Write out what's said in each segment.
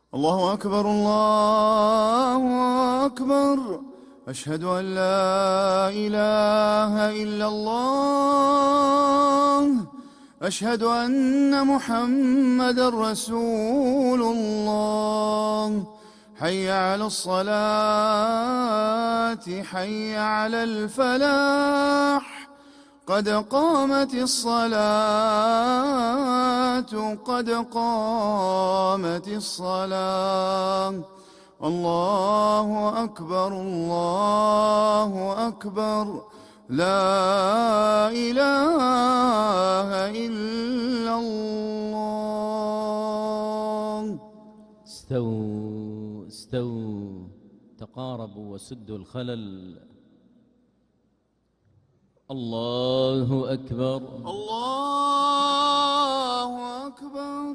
الله أكبر الله أكبر. أشهد أن لا إله إلا الله. أشهد أن محمدًا رسول الله. حي على الصلاة حي على الفلاح. قد قامت الصلاة قد قامت الصلاة. الله أكبر الله أكبر. لا إله إلا الله. استووا استووا، تقاربوا وسدوا الخلل. الله أكبر الله أكبر.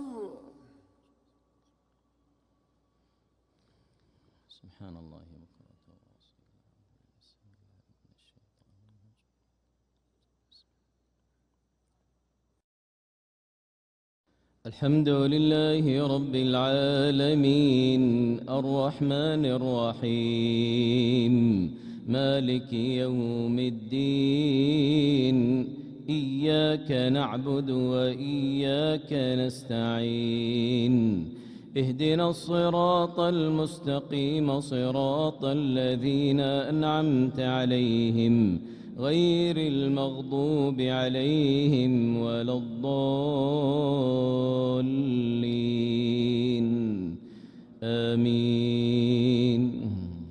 سبحان الله. الحمد لله رب العالمين الرحمن الرحيم مالك يوم الدين. إياك نعبد وإياك نستعين. اهدنا الصراط المستقيم صراط الذين أنعمت عليهم غير المغضوب عليهم ولا الضالين. آمين.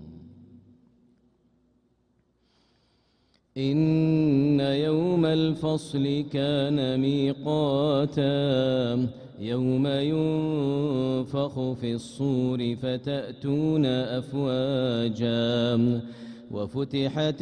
إن يوم الفصل كان ميقاتا. يوم ينفخ في الصور فتأتون أفواجا. وفتحت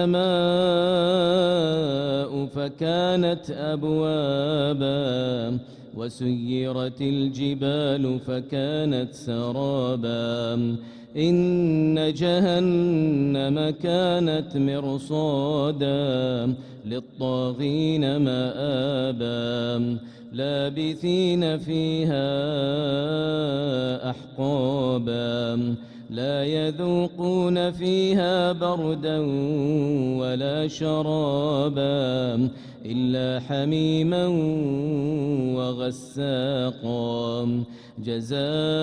السماء فكانت أبوابا. وسيرت الجبال فكانت سرابا. إن جهنم كانت مرصادا للطاغين مآبا. لابثين فيها أحقابا. لا يذوقون فيها بردا ولا شرابا إلا حميما وغساقا جزاء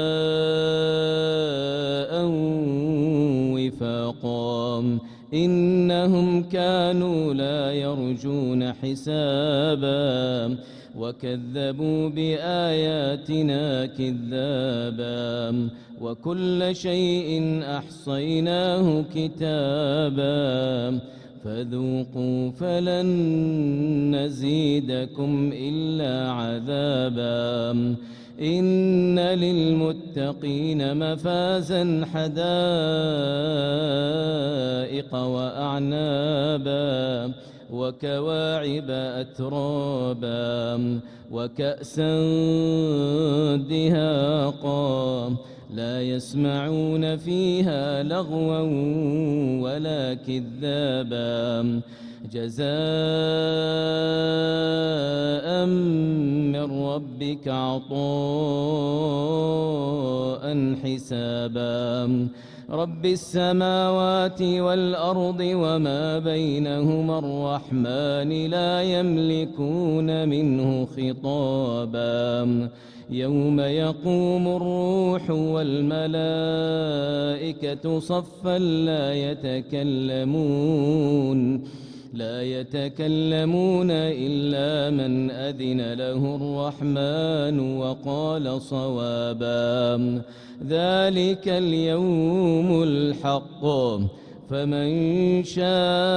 وفاقا. إنهم كانوا لا يرجون حسابا وكذبوا بآياتنا كذابا. وكل شيء أحصيناه كتابا. فذوقوا فلن نزيدكم إلا عذابا. إن للمتقين مفازا حدائق وأعنابا وكواعب أترابا وكأسا دهاقا. لا يسمعون فيها لغوا ولا كذابا. جزاء من ربك عطاء حسابا. رب السماوات والأرض وما بينهما الرحمن لا يملكون منه خطابا. يوم يقوم الروح والملائكة صفا لا يتكلمون إلا من أذن له الرحمن وقال صوابا. ذلك اليوم الحق. فمن شاء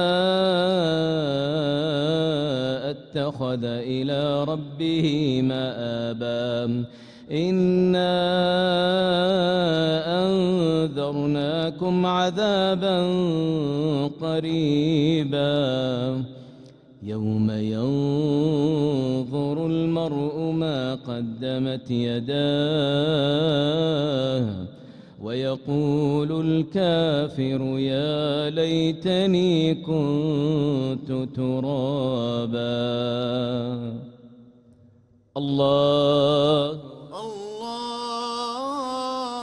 اتخذ إلى ربه مآبا. إنا أنذرناكم عذابا قريبا. يوم ينظر المرء ما قدمت يداه ويقول الكافر يا ليتني كنت ترابا. الله الله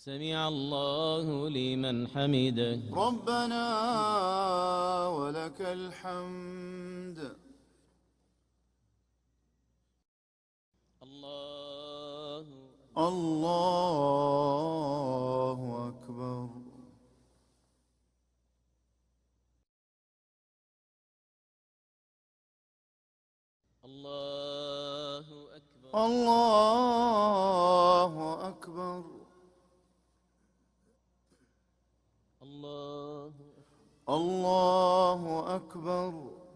سمع الله لمن حمده. ربنا ولك الحمد. الله أكبر. الله أكبر. الله أكبر. الله أكبر.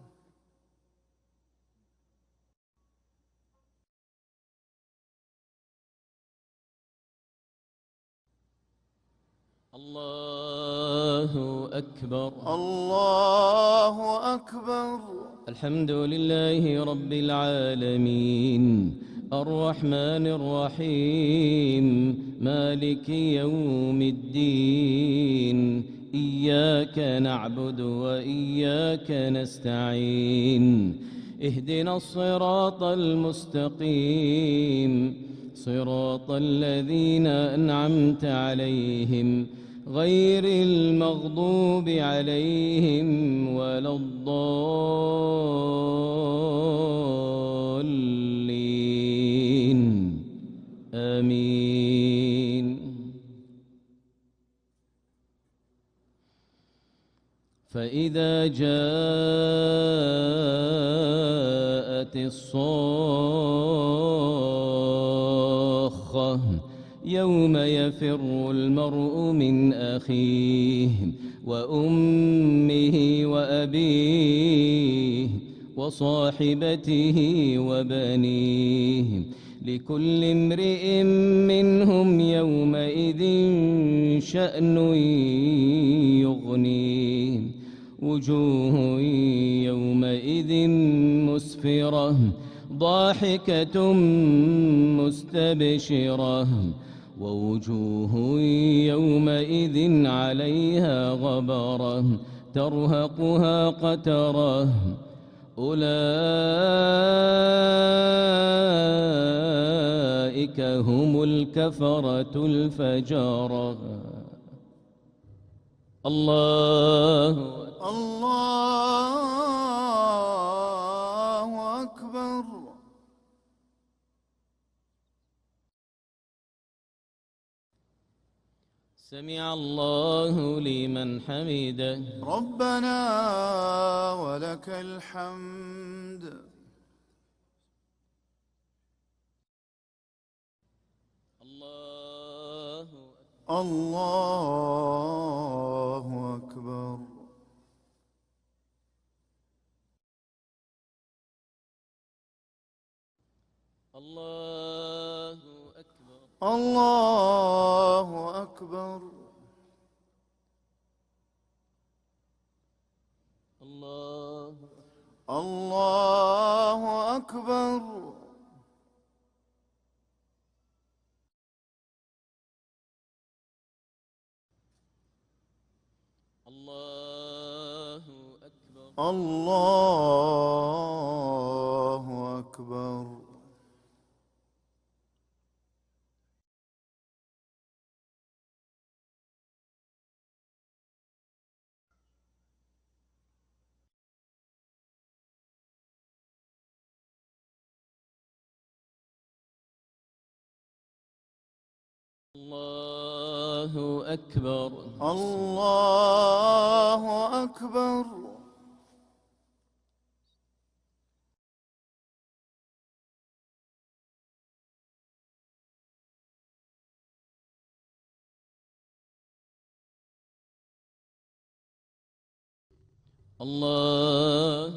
الله أكبر. الله أكبر. الحمد لله رب العالمين الرحمن الرحيم مالك يوم الدين إياك نعبد وإياك نستعين اهدنا الصراط المستقيم صراط الذين أنعمت عليهم غير المغضوب عليهم ولا الضالين آمين. فإذا جاءت الصاخة يوم يفر المرء من أخيه وأمه وأبيه وصاحبته وبنيه لكل امرئ منهم يومئذ شأن يغنيه وجوه يومئذ مسفرة ضاحكة مستبشرة ووجوه يومئذ عليها غبرة ترهقها قترة أولئك هم الكفرة الفجرة. الله أكبر. سمع الله لمن حمده. ربنا ولك الحمد. الله أكبر. الله أكبر. الله أكبر. الله أكبر. الله أكبر. الله أكبر. الله أكبر. الله أكبر. الله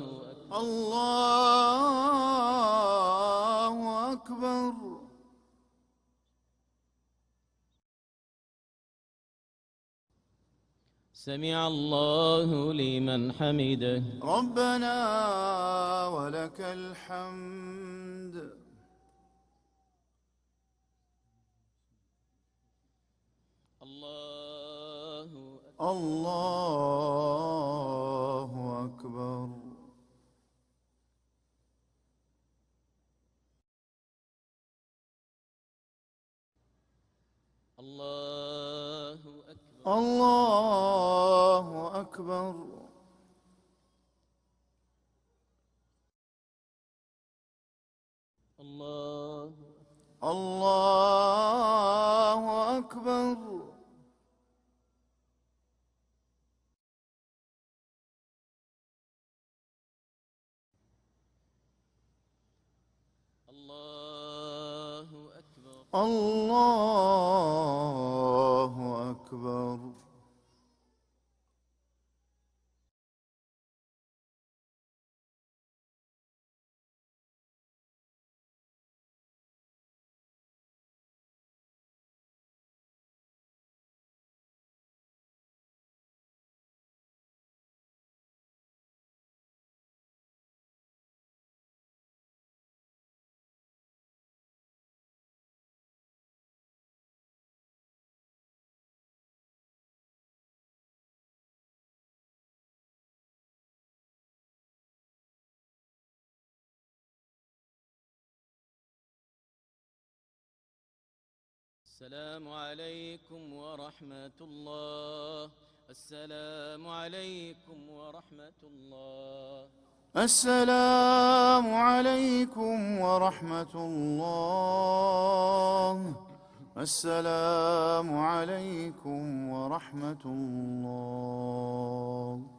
أكبر. سمع الله لمن حمده. ربنا ولك الحمد. الله أكبر. الله أكبر. الله الله أكبر. الله أكبر. الله أكبر. السلام عليكم ورحمة الله. السلام عليكم ورحمة الله. السلام عليكم ورحمة الله. السلام عليكم ورحمة الله.